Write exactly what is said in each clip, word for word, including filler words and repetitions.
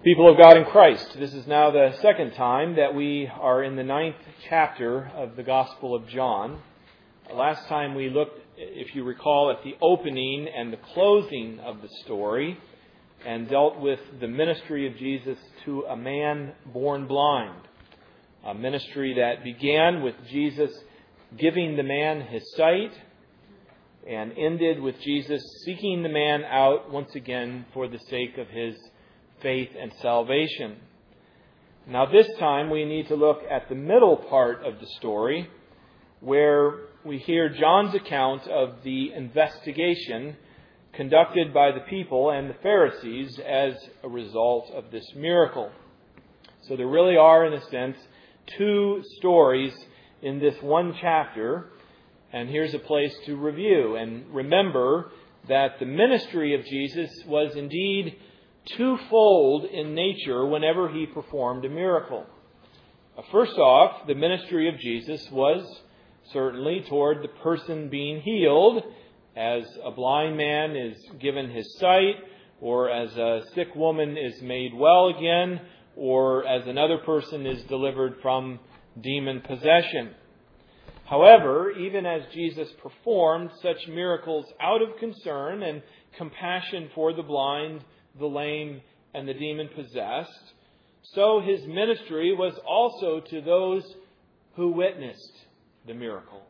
People of God in Christ, this is now the second time that we are in the ninth chapter of the Gospel of John. Last time we looked, if you recall, at the opening and the closing of the story and dealt with the ministry of Jesus to a man born blind. A ministry that began with Jesus giving the man his sight and ended with Jesus seeking the man out once again for the sake of his faith and salvation. Now this time we need to look at the middle part of the story where we hear John's account of the investigation conducted by the people and the Pharisees as a result of this miracle. So there really are, in a sense, two stories in this one chapter, and here's a place to review and remember that the ministry of Jesus was indeed twofold in nature whenever he performed a miracle. First off, the ministry of Jesus was certainly toward the person being healed, as a blind man is given his sight, or as a sick woman is made well again, or as another person is delivered from demon possession. However, even as Jesus performed such miracles out of concern and compassion for the blind, the lame, and the demon-possessed, so his ministry was also to those who witnessed the miracle.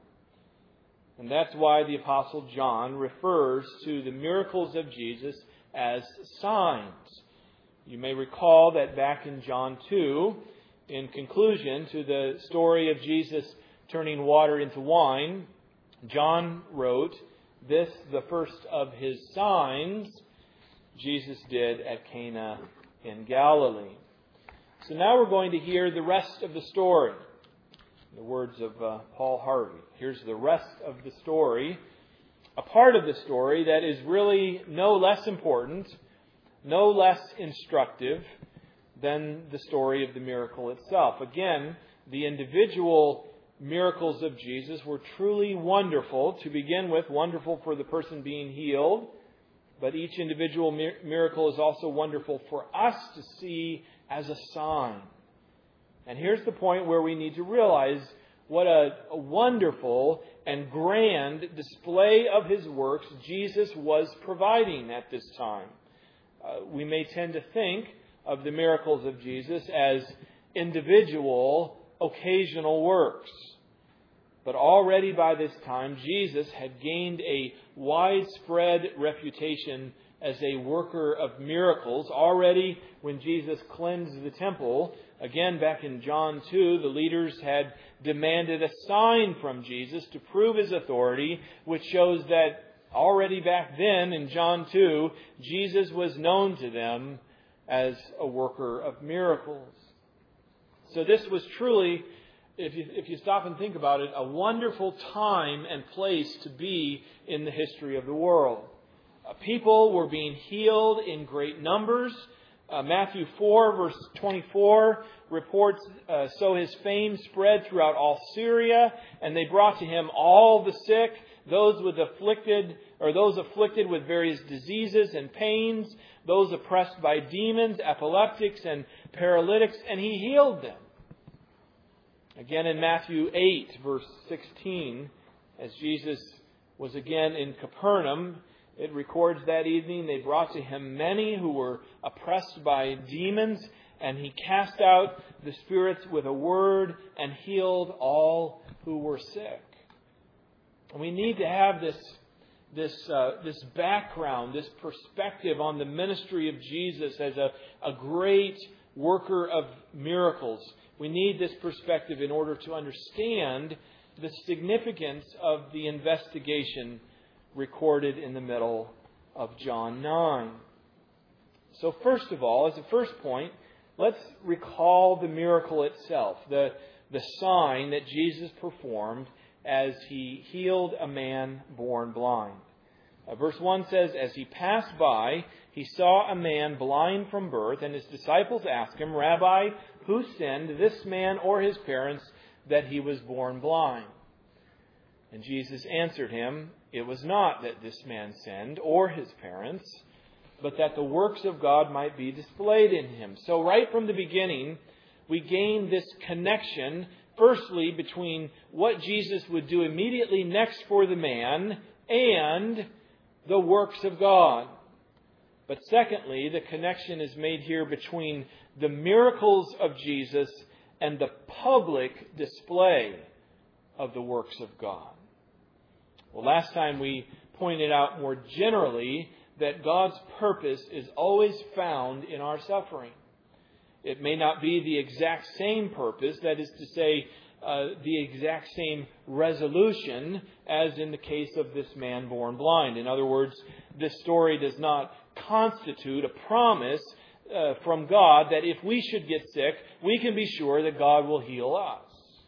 And that's why the Apostle John refers to the miracles of Jesus as signs. You may recall that back in John two, in conclusion to the story of Jesus turning water into wine, John wrote, "This the first of his signs Jesus did at Cana in Galilee." So now we're going to hear the rest of the story. In the words of uh, Paul Harvey. Here's the rest of the story. A part of the story that is really no less important, no less instructive than the story of the miracle itself. Again, the individual miracles of Jesus were truly wonderful. To begin with, wonderful for the person being healed. But each individual miracle is also wonderful for us to see as a sign. And here's the point where we need to realize what a, a wonderful and grand display of His works Jesus was providing at this time. Uh, we may tend to think of the miracles of Jesus as individual, occasional works. But already by this time, Jesus had gained a widespread reputation as a worker of miracles. Already when Jesus cleansed the temple, again back in John two, the leaders had demanded a sign from Jesus to prove His authority, which shows that already back then in John two, Jesus was known to them as a worker of miracles. So this was truly, If you, if you stop and think about it, a wonderful time and place to be in the history of the world. Uh, people were being healed in great numbers. Uh, Matthew four, verse twenty-four reports, uh, so his fame spread throughout all Syria, and they brought to him all the sick, those with afflicted, or those afflicted with various diseases and pains, those oppressed by demons, epileptics, and paralytics, and he healed them. Again in Matthew eight, verse sixteen, as Jesus was again in Capernaum, it records that evening they brought to him many who were oppressed by demons, and he cast out the spirits with a word and healed all who were sick. We need to have this, this, uh, this background, this perspective on the ministry of Jesus as a, a great worker of miracles. We need this perspective in order to understand the significance of the investigation recorded in the middle of John nine. So first of all, as a first point, let's recall the miracle itself, the, the sign that Jesus performed as He healed a man born blind. Uh, verse one says, as He passed by, He saw a man blind from birth, and His disciples asked Him, Rabbi, who sinned, this man or his parents, that he was born blind? And Jesus answered him, it was not that this man sinned or his parents, but that the works of God might be displayed in him. So right from the beginning, we gain this connection, firstly, between what Jesus would do immediately next for the man and the works of God. But secondly, the connection is made here between the miracles of Jesus and the public display of the works of God. Well, last time we pointed out more generally that God's purpose is always found in our suffering. It may not be the exact same purpose, that is to say, uh, the exact same resolution as in the case of this man born blind. In other words, this story does not constitute a promise uh, from God that if we should get sick, we can be sure that God will heal us.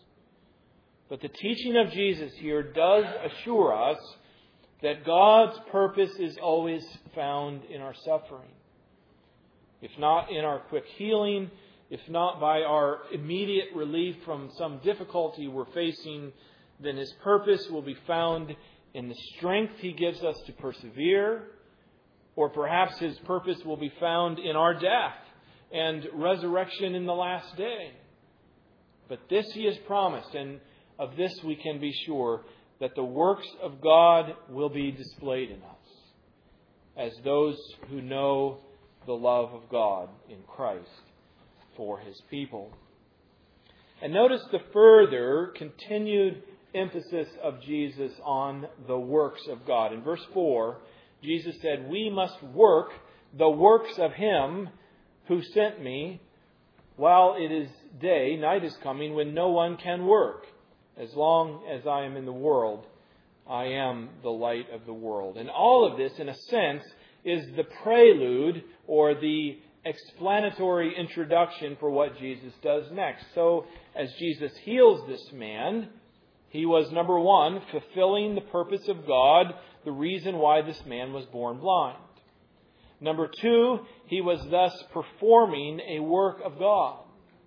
But the teaching of Jesus here does assure us that God's purpose is always found in our suffering. If not in our quick healing, if not by our immediate relief from some difficulty we're facing, then His purpose will be found in the strength He gives us to persevere, or perhaps His purpose will be found in our death and resurrection in the last day. But this He has promised, and of this we can be sure, that the works of God will be displayed in us as those who know the love of God in Christ for His people. And notice the further continued emphasis of Jesus on the works of God. In verse four, Jesus said, "We must work the works of Him who sent me while it is day. Night is coming when no one can work. As long as I am in the world, I am the light of the world." And all of this, in a sense, is the prelude or the explanatory introduction for what Jesus does next. So, as Jesus heals this man, He was, number one, fulfilling the purpose of God, the reason why this man was born blind. Number two, He was thus performing a work of God.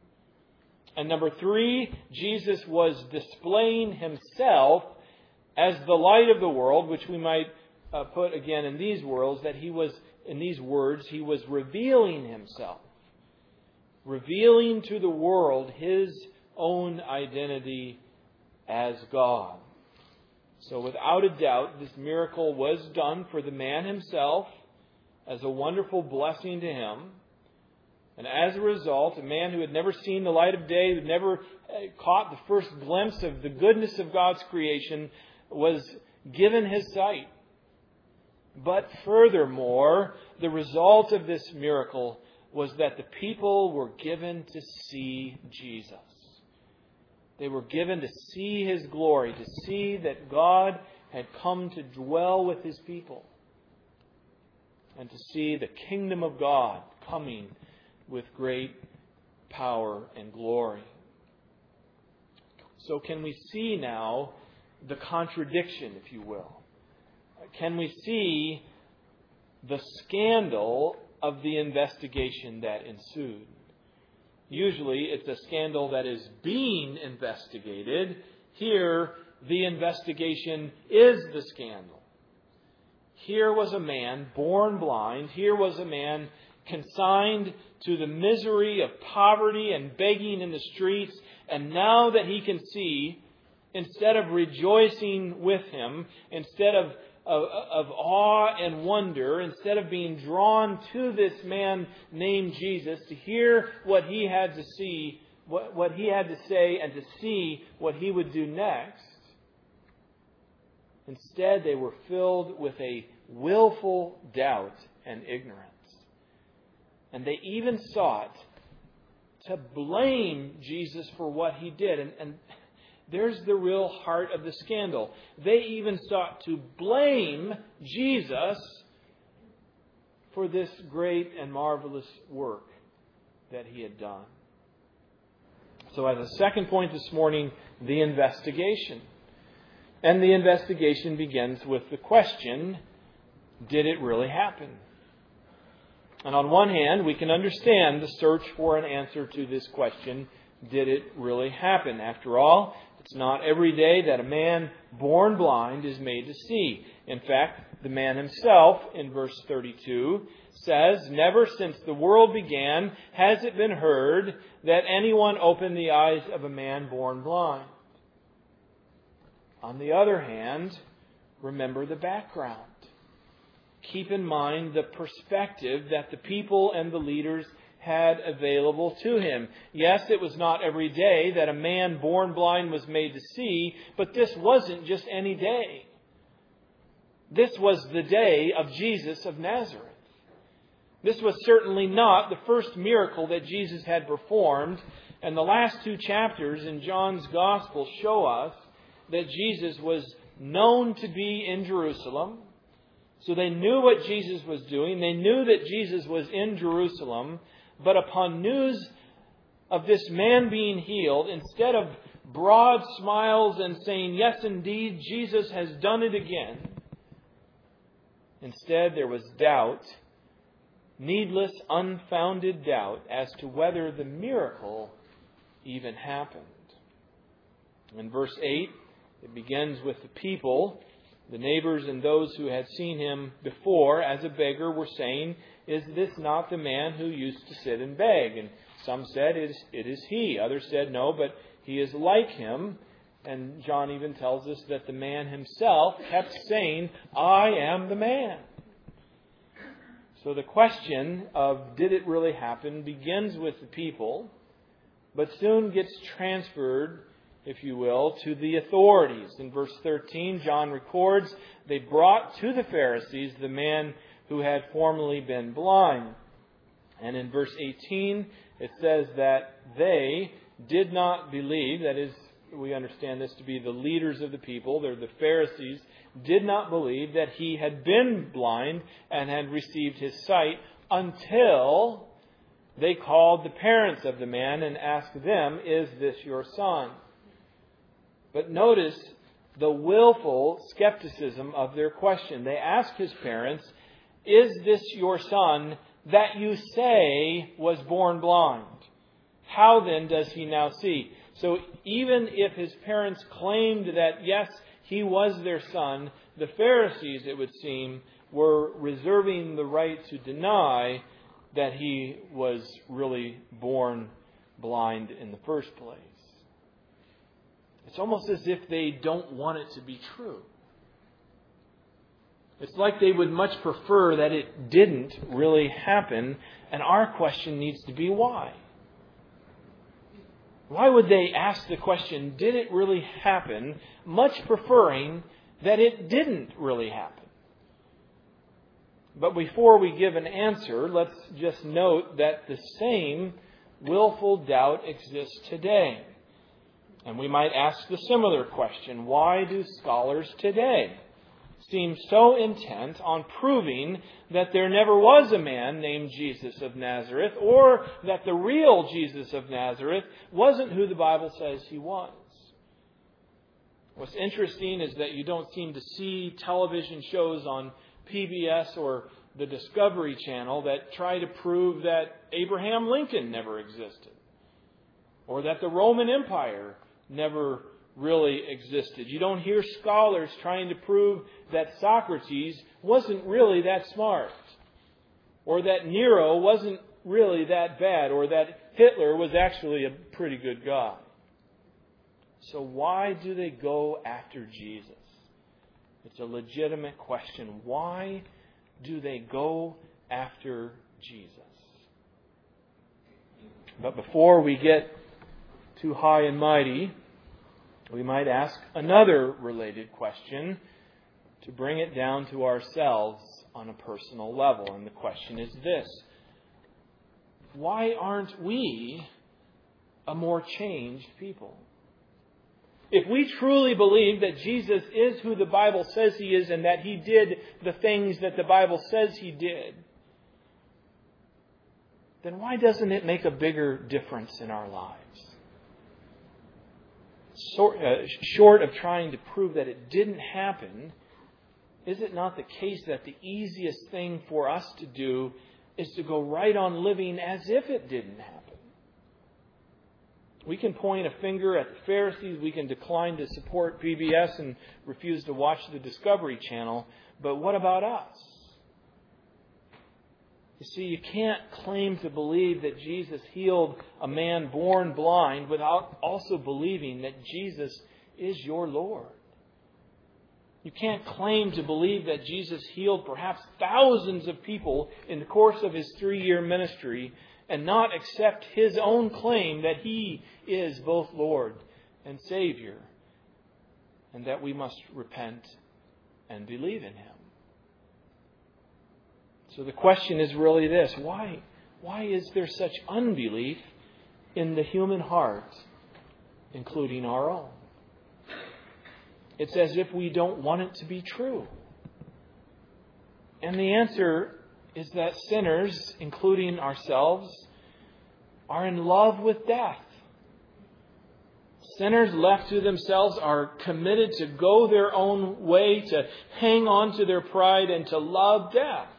And number three, Jesus was displaying Himself as the light of the world, which we might uh, put again in these words, that He was, in these words, He was revealing Himself, revealing to the world His own identity as God. So without a doubt, this miracle was done for the man himself as a wonderful blessing to him. And as a result, a man who had never seen the light of day, who had never caught the first glimpse of the goodness of God's creation, was given his sight. But furthermore, the result of this miracle was that the people were given to see Jesus. They were given to see His glory, to see that God had come to dwell with His people, and to see the kingdom of God coming with great power and glory. So can we see now the contradiction, if you will? Can we see the scandal of the investigation that ensued? Usually it's a scandal that is being investigated. Here, the investigation is the scandal. Here was a man born blind. Here was a man consigned to the misery of poverty and begging in the streets. And now that he can see, instead of rejoicing with him, instead of Of, of awe and wonder, instead of being drawn to this man named Jesus to hear what he had to see, what, what he had to say, and to see what he would do next, instead they were filled with a willful doubt and ignorance. And they even sought to blame Jesus for what he did. And, and there's the real heart of the scandal. They even sought to blame Jesus for this great and marvelous work that He had done. So as a second point this morning, the investigation. And the investigation begins with the question, did it really happen? And on one hand, we can understand the search for an answer to this question, did it really happen? After all, it's not every day that a man born blind is made to see. In fact, the man himself, in verse thirty-two, says, "Never since the world began has it been heard that anyone opened the eyes of a man born blind." On the other hand, remember the background. Keep in mind the perspective that the people and the leaders had available to him. Yes, it was not every day that a man born blind was made to see, but this wasn't just any day. This was the day of Jesus of Nazareth. This was certainly not the first miracle that Jesus had performed, and the last two chapters in John's Gospel show us that Jesus was known to be in Jerusalem. So they knew what Jesus was doing. They knew that Jesus was in Jerusalem. But upon news of this man being healed, instead of broad smiles and saying, "Yes, indeed, Jesus has done it again," instead there was doubt, needless, unfounded doubt as to whether the miracle even happened. In verse eight, it begins with the people. The neighbors and those who had seen him before as a beggar were saying, "Is this not the man who used to sit and beg?" And some said, it is, it is he. Others said, "No, but he is like him." And John even tells us that the man himself kept saying, "I am the man." So the question of did it really happen begins with the people, but soon gets transferred, if you will, to the authorities. In verse thirteen, John records, "They brought to the Pharisees the man who had formerly been blind." And in verse eighteen, it says that they did not believe, that is, we understand this to be the leaders of the people, they're the Pharisees, did not believe that he had been blind and had received his sight until they called the parents of the man and asked them, "Is this your son?" But notice the willful skepticism of their question. They ask his parents, "Is this your son that you say was born blind? How then does he now see?" So even if his parents claimed that, yes, he was their son, the Pharisees, it would seem, were reserving the right to deny that he was really born blind in the first place. It's almost as if they don't want it to be true. It's like they would much prefer that it didn't really happen. And our question needs to be why? Why would they ask the question, did it really happen? Much preferring that it didn't really happen. But before we give an answer, let's just note that the same willful doubt exists today. And we might ask the similar question, why do scholars today seem so intent on proving that there never was a man named Jesus of Nazareth, or that the real Jesus of Nazareth wasn't who the Bible says he was? What's interesting is that you don't seem to see television shows on P B S or the Discovery Channel that try to prove that Abraham Lincoln never existed, or that the Roman Empire never really existed. You don't hear scholars trying to prove that Socrates wasn't really that smart, or that Nero wasn't really that bad, or that Hitler was actually a pretty good guy. So why do they go after Jesus? It's a legitimate question. Why do they go after Jesus? But before we get too high and mighty, we might ask another related question to bring it down to ourselves on a personal level. And the question is this: why aren't we a more changed people? If we truly believe that Jesus is who the Bible says he is and that he did the things that the Bible says he did, then why doesn't it make a bigger difference in our lives? Short of trying to prove that it didn't happen, is it not the case that the easiest thing for us to do is to go right on living as if it didn't happen? We can point a finger at the Pharisees, we can decline to support P B S and refuse to watch the Discovery Channel, but what about us? You see, you can't claim to believe that Jesus healed a man born blind without also believing that Jesus is your Lord. You can't claim to believe that Jesus healed perhaps thousands of people in the course of His three-year ministry and not accept His own claim that He is both Lord and Savior, and that we must repent and believe in Him. So the question is really this: why, why is there such unbelief in the human heart, including our own? It's as if we don't want it to be true. And the answer is that sinners, including ourselves, are in love with death. Sinners left to themselves are committed to go their own way, to hang on to their pride, and to love death.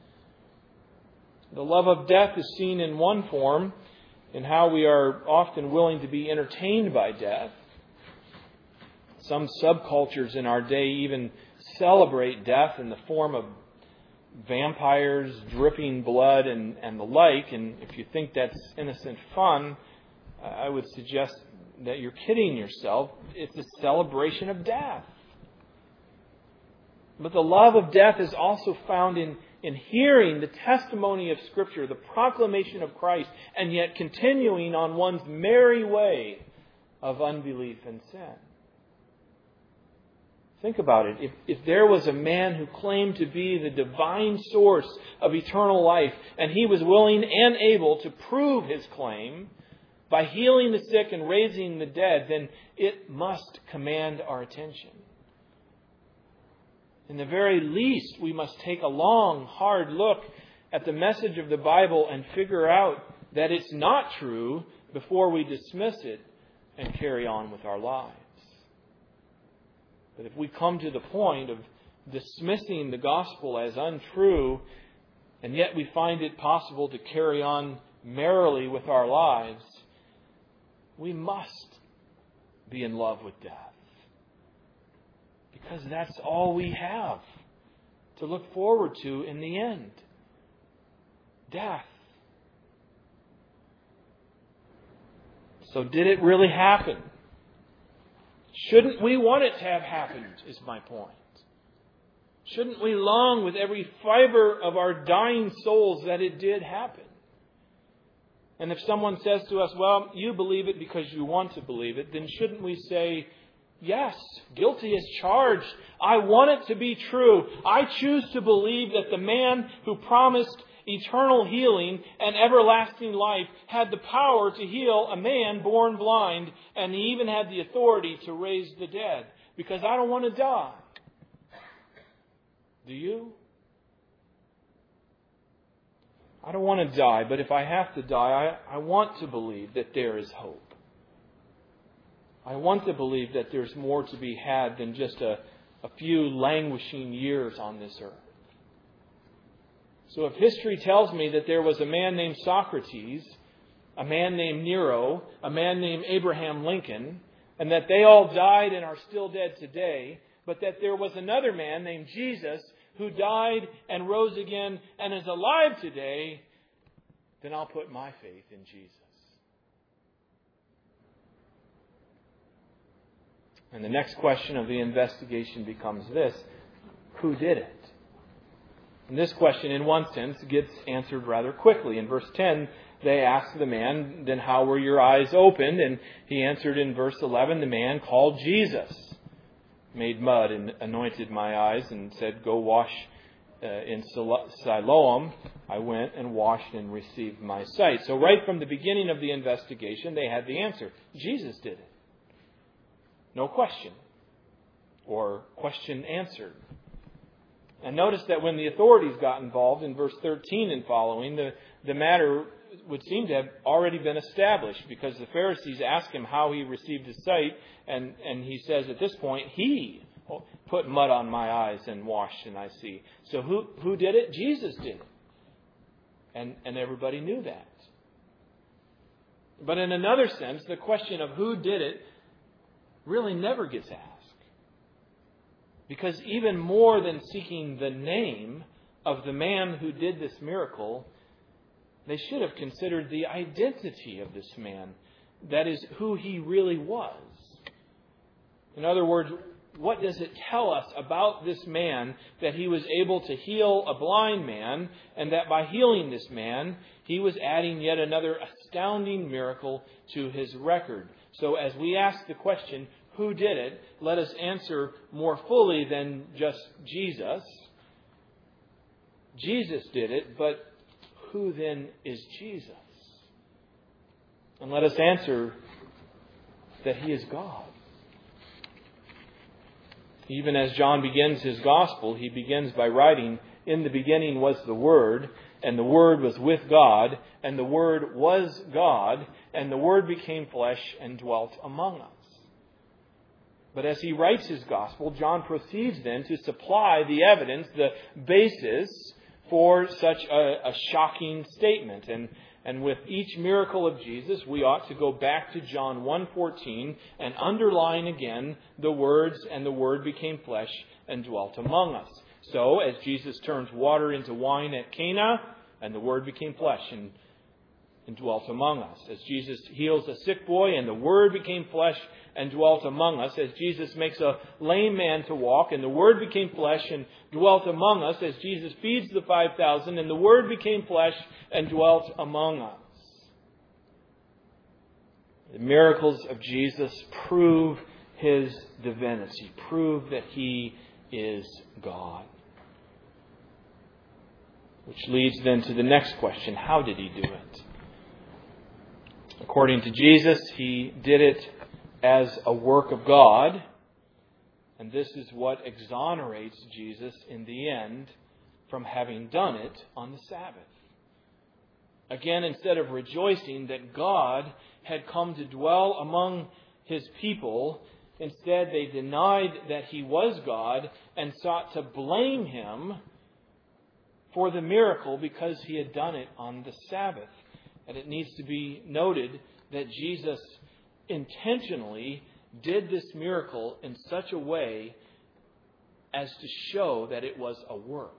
The love of death is seen in one form, in how we are often willing to be entertained by death. Some subcultures in our day even celebrate death in the form of vampires, dripping blood, and, and the like. And if you think that's innocent fun, I would suggest that you're kidding yourself. It's a celebration of death. But the love of death is also found in, in hearing the testimony of Scripture, the proclamation of Christ, and yet continuing on one's merry way of unbelief and sin. Think about it. If, if there was a man who claimed to be the divine source of eternal life, and he was willing and able to prove his claim by healing the sick and raising the dead, then it must command our attention. In the very least, we must take a long, hard look at the message of the Bible and figure out that it's not true before we dismiss it and carry on with our lives. But if we come to the point of dismissing the gospel as untrue, and yet we find it possible to carry on merrily with our lives, we must be in love with death. Because that's all we have to look forward to in the end. Death. So did it really happen? Shouldn't we want it to have happened, is my point. Shouldn't we long with every fiber of our dying souls that it did happen? And if someone says to us, well, you believe it because you want to believe it, then shouldn't we say, yes, guilty as charged. I want it to be true. I choose to believe that the man who promised eternal healing and everlasting life had the power to heal a man born blind, and he even had the authority to raise the dead, because I don't want to die. Do you? I don't want to die, but if I have to die, I, I want to believe that there is hope. I want to believe that there's more to be had than just a, a few languishing years on this earth. So if history tells me that there was a man named Socrates, a man named Nero, a man named Abraham Lincoln, and that they all died and are still dead today, but that there was another man named Jesus who died and rose again and is alive today, then I'll put my faith in Jesus. And the next question of the investigation becomes this: who did it? And this question, in one sense, gets answered rather quickly. In verse ten, they asked the man, then how were your eyes opened? And he answered in verse eleven, the man called Jesus made mud and anointed my eyes and said, go wash uh, in Siloam. I went and washed and received my sight. So right from the beginning of the investigation, they had the answer. Jesus did it. No question. Or question answered. And notice that when the authorities got involved in verse thirteen and following, the, the matter would seem to have already been established, because the Pharisees asked him how he received his sight, and, and he says at this point, he put mud on my eyes and washed and I see. So who, who did it? Jesus did it. And, and everybody knew that. But in another sense, the question of who did it really never gets asked. Because even more than seeking the name of the man who did this miracle, they should have considered the identity of this man. That is, who he really was. In other words, what does it tell us about this man that he was able to heal a blind man, and that by healing this man, he was adding yet another astounding miracle to his record? So as we ask the question, who did it? Let us answer more fully than just Jesus. Jesus did it, but who then is Jesus? And let us answer that He is God. Even as John begins his gospel, he begins by writing, "In the beginning was the Word, and the Word was with God, and the Word was God, and the Word became flesh and dwelt among us." But as he writes his gospel, John proceeds then to supply the evidence, the basis for such a, a shocking statement. And And with each miracle of Jesus, we ought to go back to John one fourteen and underline again the words, "and the Word became flesh and dwelt among us." So, as Jesus turns water into wine at Cana, and the Word became flesh and, and dwelt among us. As Jesus heals a sick boy, and the Word became flesh and dwelt among us. As Jesus makes a lame man to walk, and the Word became flesh and dwelt among us. As Jesus feeds the five thousand, and the Word became flesh and dwelt among us. The miracles of Jesus prove His divinity, prove that He is God. Which leads then to the next question: how did He do it? According to Jesus, He did it as a work of God, and this is what exonerates Jesus in the end from having done it on the Sabbath. Again, instead of rejoicing that God had come to dwell among His people, instead they denied that He was God and sought to blame Him for the miracle because He had done it on the Sabbath. And it needs to be noted that Jesus intentionally did this miracle in such a way as to show that it was a work.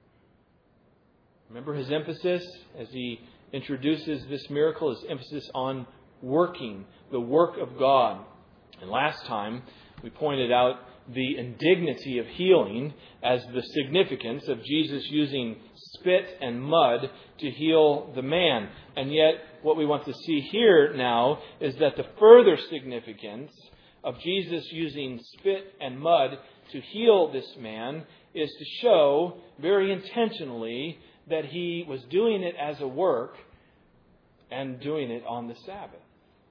Remember His emphasis as He introduces this miracle, His emphasis on working, the work of God. And last time we pointed out the indignity of healing as the significance of Jesus using spit and mud to heal the man. And yet what we want to see here now is that the further significance of Jesus using spit and mud to heal this man is to show very intentionally that He was doing it as a work and doing it on the Sabbath.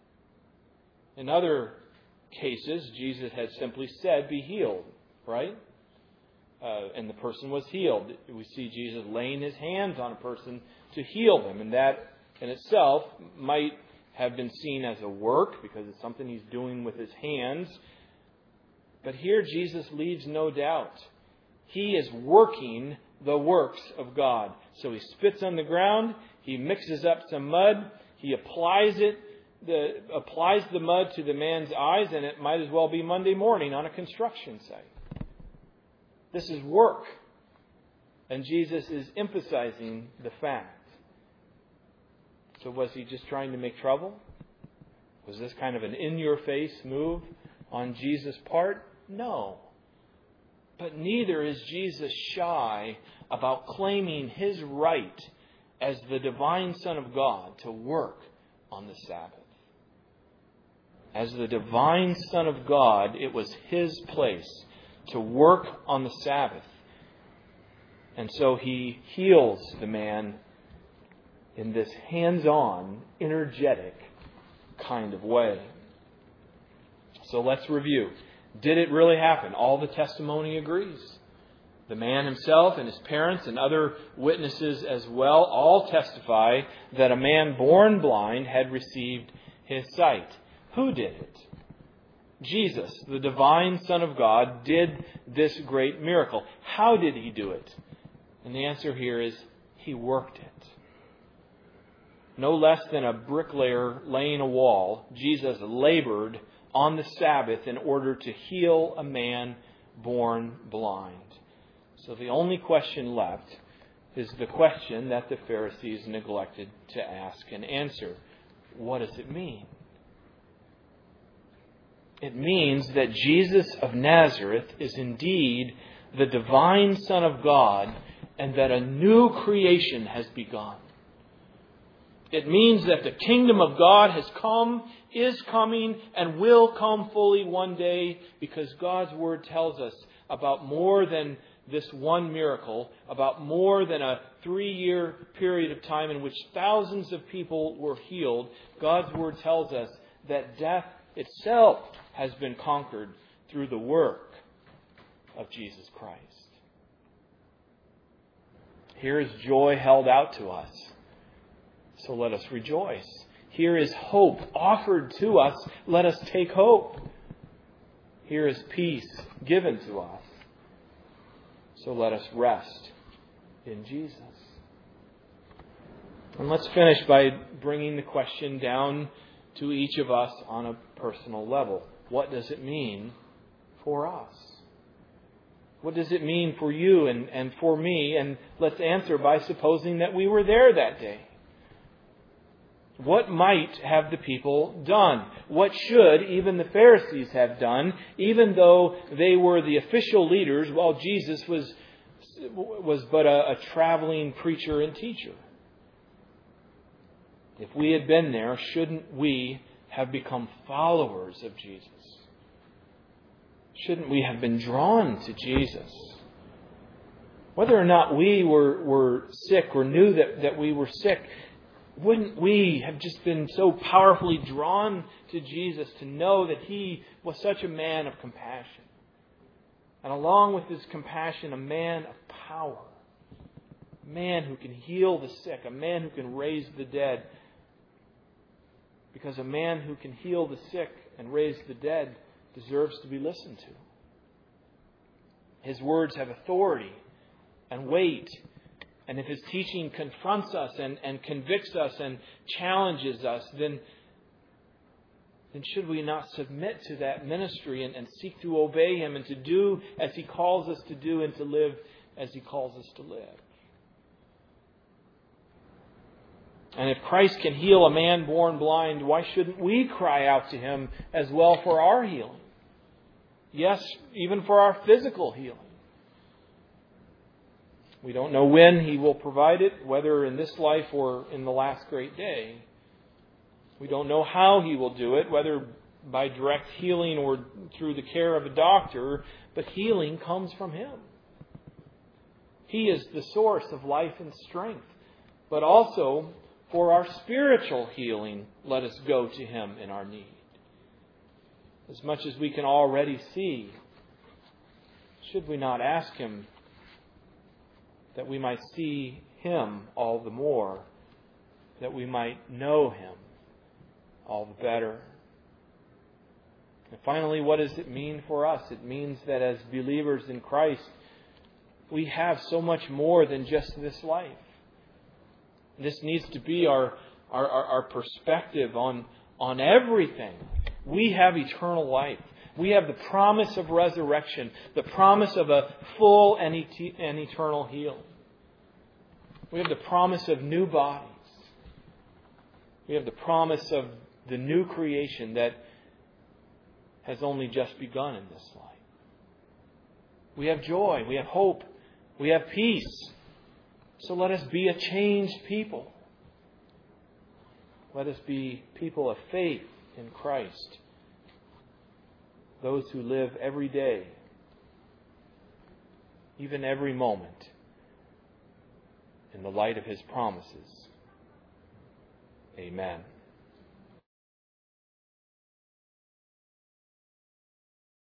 In other cases, Jesus had simply said, "Be healed," right? Uh, and the person was healed. We see Jesus laying His hands on a person to heal them, and that in itself might have been seen as a work because it's something He's doing with His hands. But here Jesus leaves no doubt. He is working the works of God. So He spits on the ground, He mixes up some mud, He applies it, the applies the mud to the man's eyes, and it might as well be Monday morning on a construction site. This is work. And Jesus is emphasizing the fact. So was He just trying to make trouble? Was this kind of an in-your-face move on Jesus' part? No. But neither is Jesus shy about claiming His right as the divine Son of God to work on the Sabbath. As the divine Son of God, it was His place to work on the Sabbath. And so He heals the man in this hands-on, energetic kind of way. So let's review. Did it really happen? All the testimony agrees. The man himself and his parents and other witnesses as well all testify that a man born blind had received his sight. Who did it? Jesus, the divine Son of God, did this great miracle. How did He do it? And the answer here is He worked it. No less than a bricklayer laying a wall, Jesus labored on the Sabbath in order to heal a man born blind. So the only question left is the question that the Pharisees neglected to ask and answer. What does it mean? It means that Jesus of Nazareth is indeed the divine Son of God, and that a new creation has begun. It means that the kingdom of God has come, is coming, and will come fully one day, because God's Word tells us about more than this one miracle, about more than a three-year period of time in which thousands of people were healed. God's Word tells us that death itself has been conquered through the work of Jesus Christ. Here is joy held out to us, so let us rejoice. Here is hope offered to us, let us take hope. Here is peace given to us, so let us rest in Jesus. And let's finish by bringing the question down to each of us on a personal level. What does it mean for us? What does it mean for you and, and for me? And let's answer by supposing that we were there that day. What might have the people done? What should even the Pharisees have done, even though they were the official leaders while Jesus was, was but a, a traveling preacher and teacher? If we had been there, shouldn't we have become followers of Jesus? Shouldn't we have been drawn to Jesus? Whether or not we were, were sick or knew that, that we were sick, wouldn't we have just been so powerfully drawn to Jesus to know that He was such a man of compassion? And along with His compassion, a man of power. A man who can heal the sick. A man who can raise the dead. Because a man who can heal the sick and raise the dead deserves to be listened to. His words have authority and weight. And if His teaching confronts us and, and convicts us and challenges us, then, then should we not submit to that ministry and, and seek to obey Him and to do as He calls us to do and to live as He calls us to live? And if Christ can heal a man born blind, why shouldn't we cry out to Him as well for our healing? Yes, even for our physical healing. We don't know when He will provide it, whether in this life or in the last great day. We don't know how He will do it, whether by direct healing or through the care of a doctor, but healing comes from Him. He is the source of life and strength. But also, for our spiritual healing, let us go to Him in our need. As much as we can already see, should we not ask Him that we might see Him all the more, that we might know Him all the better? And finally, what does it mean for us? It means that as believers in Christ, we have so much more than just this life. This needs to be our, our, our, our perspective on, on everything. We have eternal life. We have the promise of resurrection, the promise of a full and, et- and eternal healing. We have the promise of new bodies. We have the promise of the new creation that has only just begun in this life. We have joy. We have hope. We have peace. So let us be a changed people. Let us be people of faith in Christ. Those who live every day, even every moment, in the light of His promises. Amen.